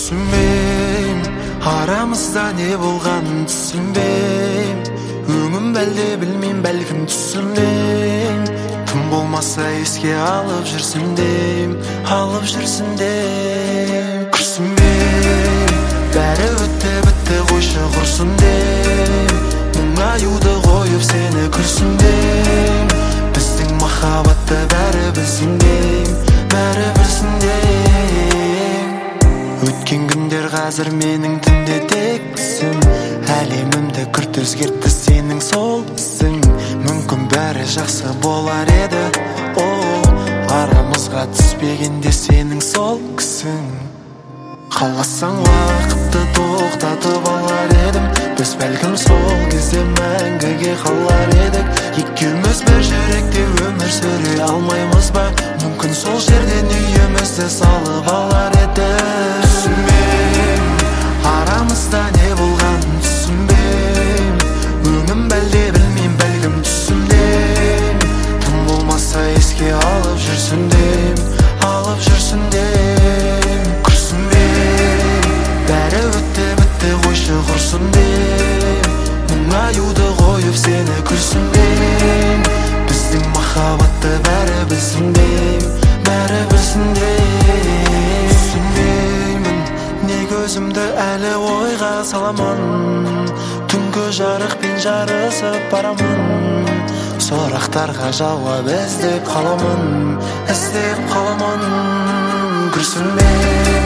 Күрсінбейм, арамызда не болғанын түсінбейм. Өңім бәлде білмейм, бәлкім түсінбейм. Тым болмаса еске алып жүрсін дейм, алып жүрсін дейм. Күрсінбейм, бәрі өтті бітті қойшы құрсын дейм. Мұңаюды қойып сені күрсін дейм. Біздің махаббатты бәрі білсін дейм, бәрі білсін дейм. Өткен күндер қазір менің түнде тексің. Әлемімді күрт өзгертті сенің сол ісің. Мүмкін бәрі жақсы болар еді, арамызға түспегенде сенің сол кісің. Қаласаң уақытты тоқтатып алар едім. Біз бәлкім сол кезде мәңгіге қалар едік. Екеуміз бір жүректе өмір сүре алмаймыз ба? Мүмкін сол жерден үйімізді салып алар едік. Түсінбейм, арамызда не болғанын түсінбейм. Өңім бәлде білмейм, бәлкім түсінбейм. Тым болмаса еске алып жүрсін дейм, алып жүрсін дейм. Күрсінбейм, бәрі өтті бітті қойшы құрсын дейм. Мұңаюды қойып сені күрсін дейм. Біздің махаббатты бәрі білсін дейм, бәрі білсін дейм. Түсінбеймін, неге өзімді әлі ойға саламын. Түнгі жарықпен жарысып барамын. Сұрақтарға жауап іздеп қаламын, іздеп қаламын. Күрсінбеймін.